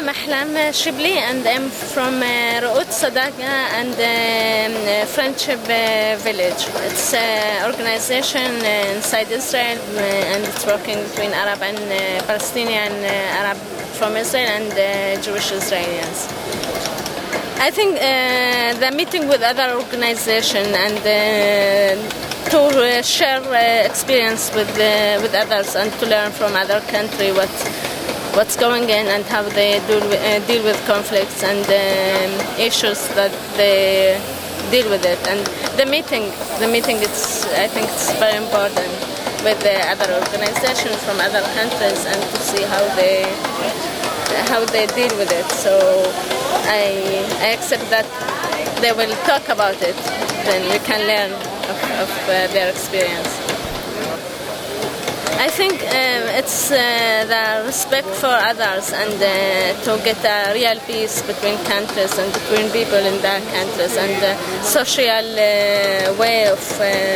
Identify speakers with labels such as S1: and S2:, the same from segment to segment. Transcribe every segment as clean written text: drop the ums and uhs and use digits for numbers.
S1: I'm Ahlam Shibli and I'm from Re'ut Sadaqa and Friendship Village. It's an organization inside Israel and it's working between Arab and Palestinian Arab from Israel and Jewish Israelis. I think the meeting with other organizations and to share experience with others and to learn from other country what's going on and how they deal with conflicts and issues that they deal with it. And the meeting, I think it's very important with the other organizations from other countries and to see how they deal with it. So I accept that they will talk about it, then we can learn of their experience. I think it's the respect for others and to get a real peace between countries and between people in their countries and social way of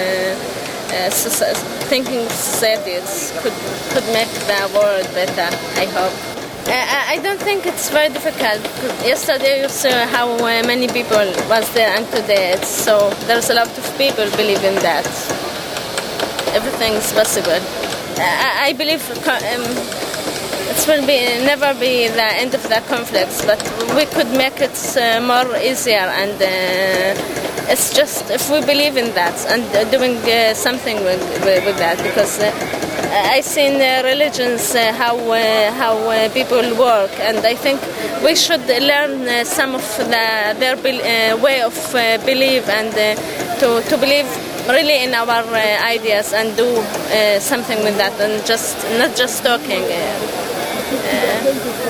S1: thinking societies could make the world better, I hope. I don't think it's very difficult. Yesterday you saw how many people was there and today so there's a lot of people believe in that. Everything is possible. I believe it will never be the end of the conflicts, but we could make it more easier and it's just if we believe in that and doing something with that, because I've seen religions how people work, and I think we should learn some of their way of belief and to believe really in our ideas and do something with that and not just talking.